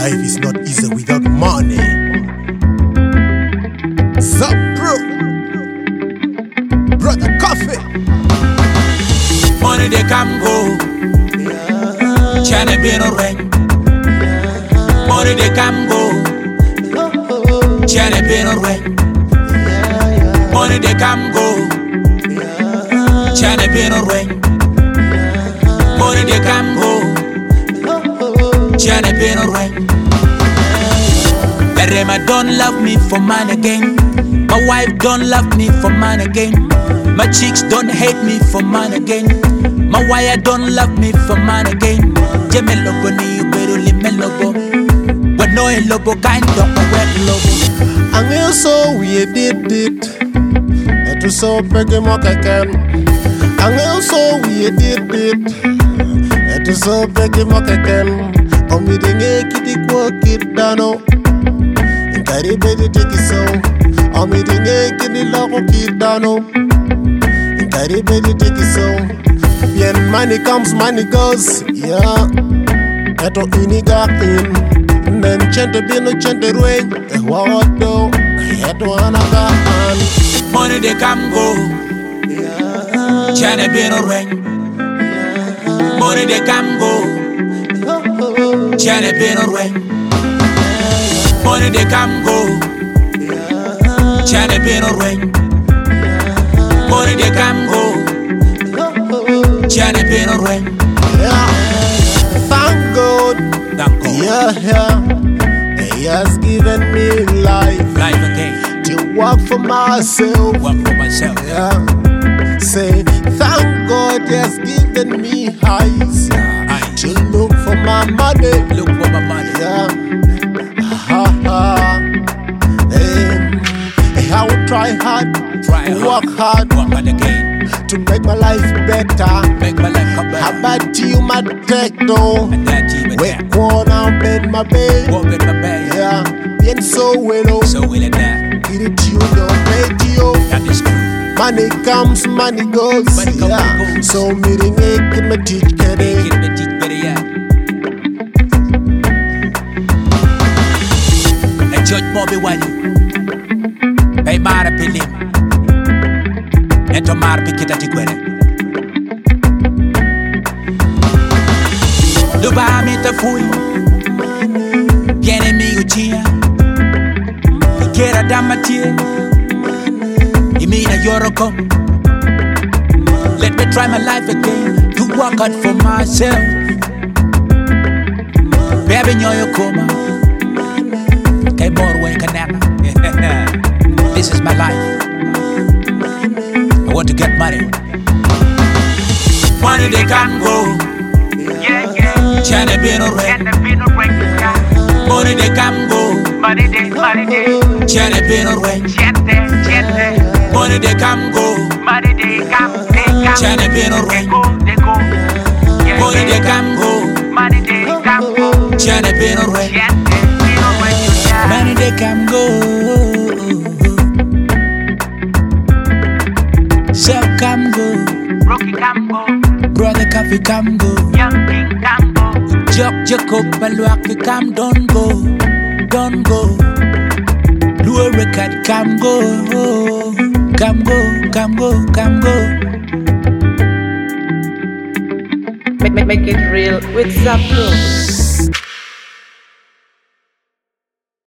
Life is not easy without money. Sup, bro? Brother Coffee. Money they come go. China be no rain. Money they come go. China be no rain. Money they come go. China be no rain. Money they come go. China be no rain. Rema don't love me for man again. My wife don't love me for man again. My chicks don't hate me for man again. My wire don't love me for man again. Jeme lobo ni ubero lime lobo. Wano e lobo kind of a wet lobo. Angel so we did it. It was so big mokaken. Angel so we did it. It was so big mokaken. Omi dinge kiti kwa kitano. Inkari bedi teki so. Omi dinge kiti lako kitano. Inkari bedi teki so. When money comes, money goes. Yeah. Eto iniga in. Nen chente bino chente rueng. Wado. Eto anaga an. Money they come go. Chene bino rueng. Money they come go. Chene bino rueng. Money they come go. Chene bino rueng. Money they come go. Chene bino rueng. Yeah. Thank God. Thank God. Yeah. He has given me life. Life again. To work for myself. Work for myself. Yeah. Say, thank God he has given me eyes. To look for my money. Look for my money. Yeah. I will try hard. Work hard. Work hard again. To make my life better. Make my life come better. How about you, my techno? Wake one out, bed my bed. Walk in my bed. Yeah. Bien so well. So will it that. Get it you the radio. That is true. Money comes, money goes. Money comes, yeah. money goes. So meeting it can me teach kede. Get me teach better, yeah. And George Bobby Wally. Pay Mara Pilim. And to Mara Pikita Tiquere. Duba mi te fui. Viene mi uchia. Ikera damatie. Imina yoroko. Let me try my life again. To work hard for myself. Baby nyoyo koma. Kay morwe kanana. This is my life. I want to get money. Money they can go. Chene bino reng. Money they can go. Chene bino reng. Money they can go. Chene bino reng. Money they can go. Chene bino reng. Money they can go. Self come go. Rocky come go. Brother Coffee come go. Young King come go. Jock Jacob Paluaki come don't go. Don't go. Lua record come go. Come go. Come go. Come go. Make it real with Zapro.